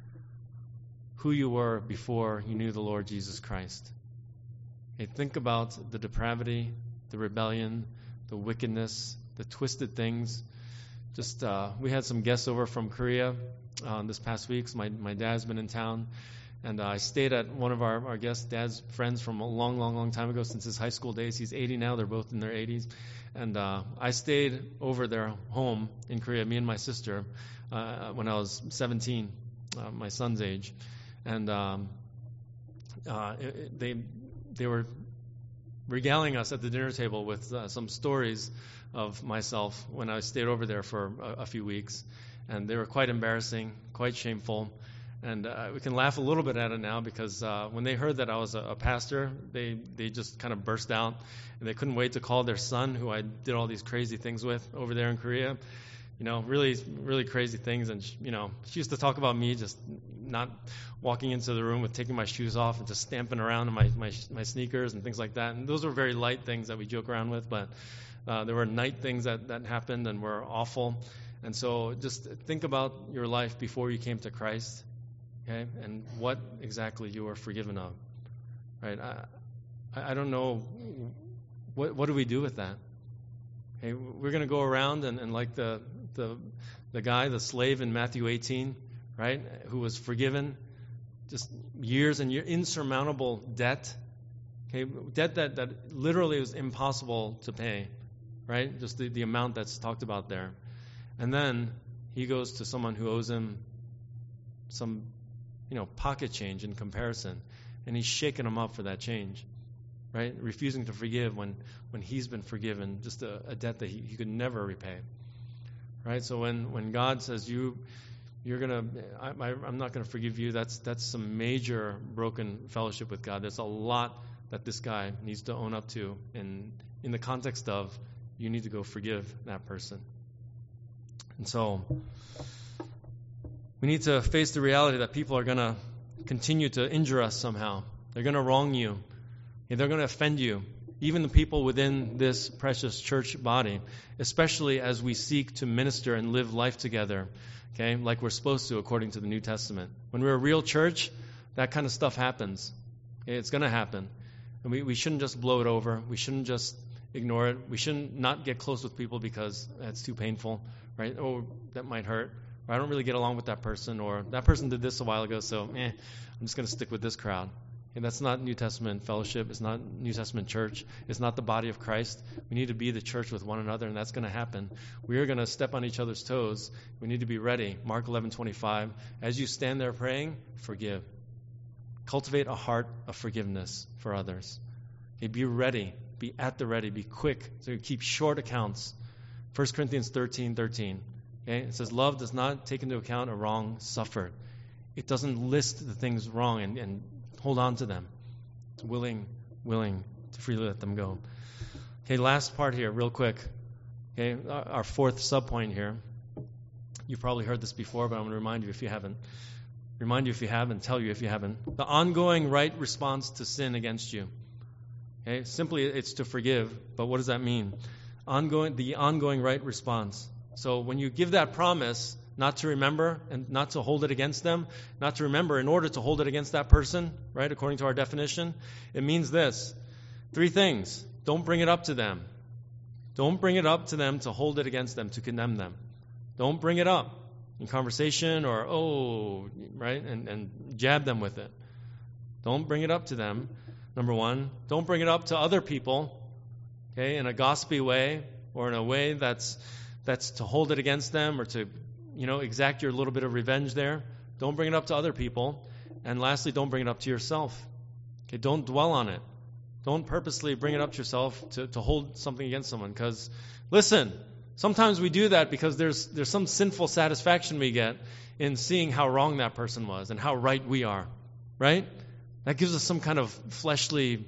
who you were before you knew the Lord Jesus Christ. Okay, think about the depravity, the rebellion, the wickedness, the twisted things. Just uh, we had some guests over from Korea uh, this past week. So my my dad's been in town. And uh, I stayed at one of our, our guests' dad's friends from a long, long, long time ago, since his high school days. He's eighty now. They're both in their eighties. And uh, I stayed over their home in Korea, me and my sister, uh, when I was seventeen, uh, my son's age. And um, uh, it, it, they they were regaling us at the dinner table with uh, some stories of myself when I stayed over there for a, a few weeks. And they were quite embarrassing, quite shameful. And uh, we can laugh a little bit at it now because uh, when they heard that I was a, a pastor, they, they just kind of burst out. And they couldn't wait to call their son, who I did all these crazy things with over there in Korea. You know, really, really crazy things. And, she, you know, she used to talk about me just not walking into the room with taking my shoes off and just stamping around in my, my, my sneakers and things like that. And those were very light things that we joke around with. But uh, there were night things that, that happened and were awful. And so just think about your life before you came to Christ. Okay, and what exactly you are forgiven of, right? I, I don't know, what what do we do with that? Okay, we're going to go around and, and like the the the guy, the slave in Matthew eighteen, right, who was forgiven, just years and years, insurmountable debt, okay, debt that, that literally was impossible to pay, right? Just the, the amount that's talked about there, and then he goes to someone who owes him some, you know, pocket change in comparison, and he's shaking him up for that change, right? Refusing to forgive when, when he's been forgiven, just a, a debt that he, he could never repay, right? So when, when God says you, you're gonna, I, I, I'm not gonna forgive you, that's that's some major broken fellowship with God. There's a lot that this guy needs to own up to, in in the context of you need to go forgive that person. And so we need to face the reality that people are going to continue to injure us somehow. They're going to wrong you. They're going to offend you. Even the people within this precious church body, especially as we seek to minister and live life together, okay, like we're supposed to according to the New Testament. When we're a real church, that kind of stuff happens. Okay? It's going to happen. And we, we shouldn't just blow it over. We shouldn't just ignore it. We shouldn't not get close with people because that's too painful, right? Oh, that might hurt. Or I don't really get along with that person, or that person did this a while ago, so eh, I'm just going to stick with this crowd. And that's not New Testament fellowship. It's not New Testament church. It's not the body of Christ. We need to be the church with one another, and that's going to happen. We are going to step on each other's toes. We need to be ready. Mark eleven twenty-five. As you stand there praying, forgive. Cultivate a heart of forgiveness for others. Okay, be ready. Be at the ready. Be quick to keep short accounts. First Corinthians thirteen thirteen. Okay, it says, love does not take into account a wrong suffered. It doesn't list the things wrong and, and hold on to them. It's willing, willing to freely let them go. Okay, last part here, real quick. Okay, our, our fourth subpoint here. You've probably heard this before, but I'm going to remind you if you haven't. Remind you if you haven't, tell you if you haven't. The ongoing right response to sin against you. Okay, simply it's to forgive, but what does that mean? Ongoing, the ongoing right response. So when you give that promise, not to remember and not to hold it against them, not to remember in order to hold it against that person, right, according to our definition, it means this. Three things. Don't bring it up to them. Don't bring it up to them to hold it against them, to condemn them. Don't bring it up in conversation or, oh, right, and, and jab them with it. Don't bring it up to them, number one. Don't bring it up to other people, okay, in a gossipy way or in a way that's that's to hold it against them or to, you know, exact your little bit of revenge there. Don't bring it up to other people. And lastly, don't bring it up to yourself. Okay, don't dwell on it. Don't purposely bring it up to yourself to, to hold something against someone. Because, listen, sometimes we do that because there's there's some sinful satisfaction we get in seeing how wrong that person was and how right we are. Right? That gives us some kind of fleshly,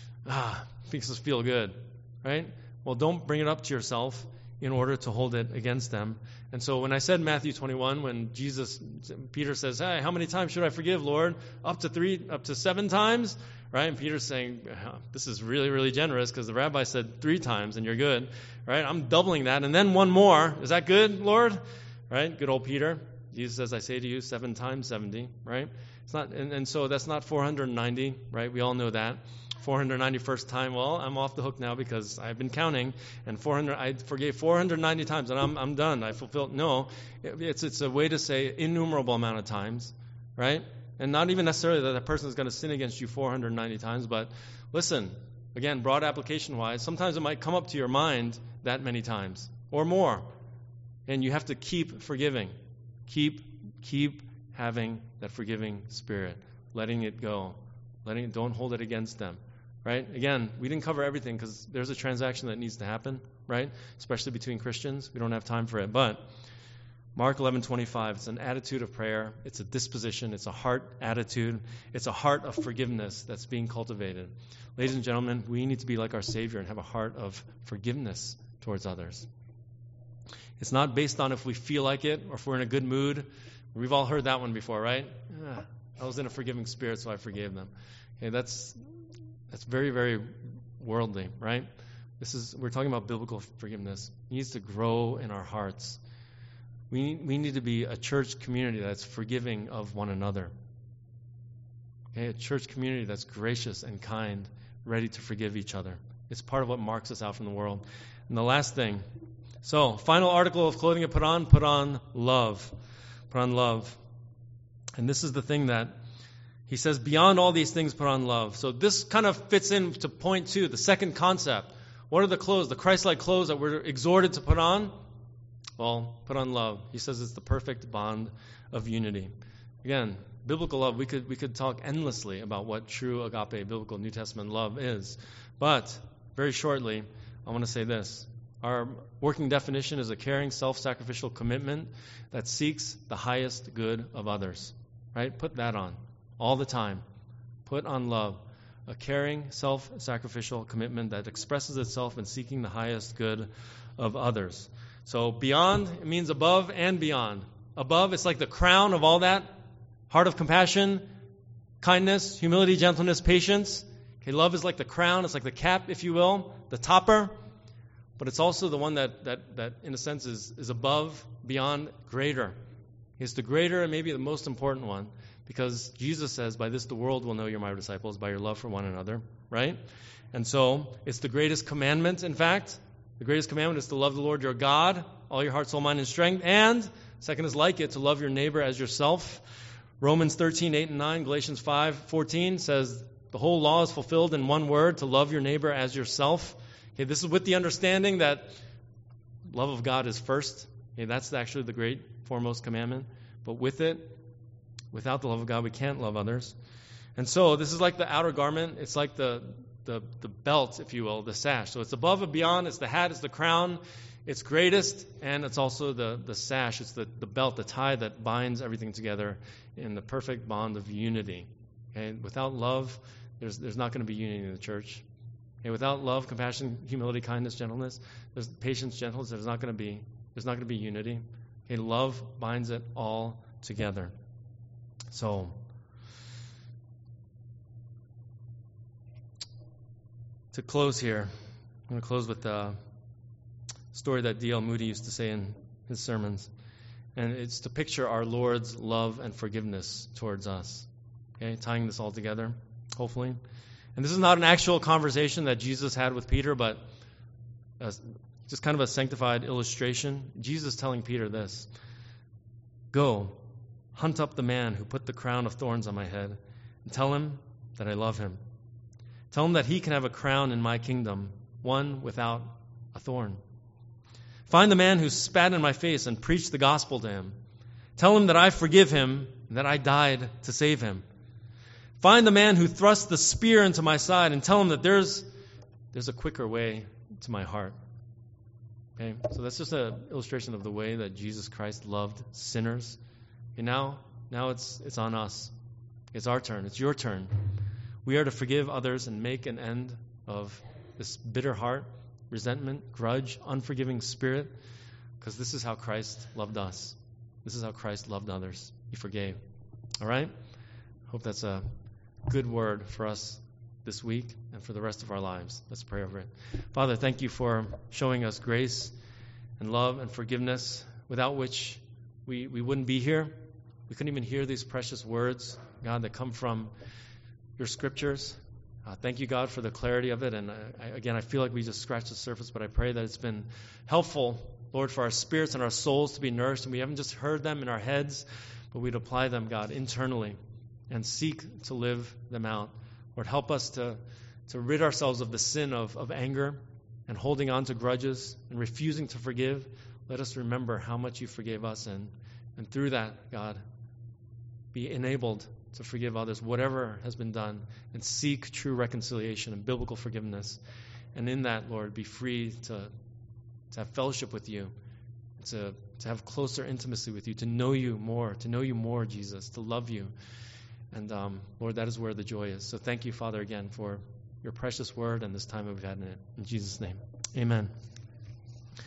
ah, makes us feel good. Right? Well, don't bring it up to yourself in order to hold it against them. And so when I said Matthew twenty-one, when Jesus, Peter says, hey, how many times should I forgive, Lord? Up to three, up to seven times? Right? And Peter's saying, this is really, really generous because the rabbi said three times and you're good. Right? I'm doubling that. And then one more. Is that good, Lord? Right? Good old Peter. Jesus says, I say to you, seven times seventy. Right? It's not, and, and so that's not four hundred ninety. Right? We all know that. four hundred ninety-first time, well, I'm off the hook now because I've been counting, and four hundred, I forgave four hundred ninety times, and I'm I'm done. I fulfilled. No, it's it's a way to say innumerable amount of times, right? And not even necessarily that that person is going to sin against you four hundred ninety times, but listen, again, broad application-wise, sometimes it might come up to your mind that many times or more, and you have to keep forgiving, keep keep having that forgiving spirit, letting it go, letting it, don't hold it against them. Right? Again, we didn't cover everything because there's a transaction that needs to happen, right? Especially between Christians. We don't have time for it. But Mark eleven twenty-five, it's an attitude of prayer. It's a disposition. It's a heart attitude. It's a heart of forgiveness that's being cultivated. Ladies and gentlemen, we need to be like our Savior and have a heart of forgiveness towards others. It's not based on if we feel like it or if we're in a good mood. We've all heard that one before, right? Ah, I was in a forgiving spirit, so I forgave them. Okay, that's... That's very, very worldly, right? This is we're talking about biblical forgiveness. It needs to grow in our hearts. We we need to be a church community that's forgiving of one another. Okay, a church community that's gracious and kind, ready to forgive each other. It's part of what marks us out from the world. And the last thing. So, final article of clothing to put on, put on love. Put on love. And this is the thing that he says, beyond all these things, put on love. So this kind of fits in to point two, the second concept. What are the clothes, the Christ-like clothes that we're exhorted to put on? Well, put on love. He says it's the perfect bond of unity. Again, biblical love, we could we could talk endlessly about what true agape, biblical New Testament love is. But, very shortly, I want to say this. Our working definition is a caring, self-sacrificial commitment that seeks the highest good of others. Right? Put that on. All the time. Put on love. A caring, self-sacrificial commitment that expresses itself in seeking the highest good of others. So beyond, it means above and beyond. Above, it's like the crown of all that. Heart of compassion, kindness, humility, gentleness, patience. Okay, love is like the crown. It's like the cap, if you will, the topper. But it's also the one that, that, that in a sense, is, is above, beyond, greater. It's the greater and maybe the most important one. Because Jesus says, by this the world will know you're my disciples, by your love for one another, right? And so, it's the greatest commandment, in fact. The greatest commandment is to love the Lord your God, all your heart, soul, mind, and strength. And, second is like it, to love your neighbor as yourself, Romans thirteen, eight and nine, Galatians five, fourteen says, the whole law is fulfilled in one word, to love your neighbor as yourself. Okay, this is with the understanding that love of God is first. Okay, that's actually the great foremost commandment. But with it, without the love of God, we can't love others. And so this is like the outer garment. It's like the, the, the belt, if you will, the sash. So it's above and beyond. It's the hat. It's the crown. It's greatest. And it's also the, the sash. It's the, the belt, the tie that binds everything together in the perfect bond of unity. Okay? Without love, there's, there's not going to be unity in the church. Okay? Without love, compassion, humility, kindness, gentleness, there's patience, gentleness, there's not going to be, there's not going to be unity. Okay? Love binds it all together. So, to close here, I'm going to close with a story that D L Moody used to say in his sermons. And it's to picture our Lord's love and forgiveness towards us. Okay, tying this all together, hopefully. And this is not an actual conversation that Jesus had with Peter, but a, just kind of a sanctified illustration. Jesus telling Peter this: go, hunt up the man who put the crown of thorns on my head, and tell him that I love him. Tell him that he can have a crown in my kingdom, one without a thorn. Find the man who spat in my face and preach the gospel to him. Tell him that I forgive him and that I died to save him. Find the man who thrust the spear into my side and tell him that there's there's a quicker way to my heart. Okay, so that's just an illustration of the way that Jesus Christ loved sinners. And now, now it's it's on us. It's our turn. It's your turn. We are to forgive others and make an end of this bitter heart, resentment, grudge, unforgiving spirit, because this is how Christ loved us. This is how Christ loved others. He forgave. All right? Hope that's a good word for us this week and for the rest of our lives. Let's pray over it. Father, thank you for showing us grace and love and forgiveness, without which we, we wouldn't be here. We couldn't even hear these precious words, God, that come from your scriptures. Uh, thank you, God, for the clarity of it. And I, I, again, I feel like we just scratched the surface, but I pray that it's been helpful, Lord, for our spirits and our souls to be nourished. And we haven't just heard them in our heads, but we'd apply them, God, internally and seek to live them out. Lord, help us to, to rid ourselves of the sin of, of anger and holding on to grudges and refusing to forgive. Let us remember how much you forgave us, and, and through that, God, be enabled to forgive others, whatever has been done, and seek true reconciliation and biblical forgiveness. And in that, Lord, be free to, to have fellowship with you, to, to have closer intimacy with you, to know you more, to know you more, Jesus, to love you. And, um, Lord, that is where the joy is. So thank you, Father, again, for your precious word and this time that we've had in it. In Jesus' name, amen.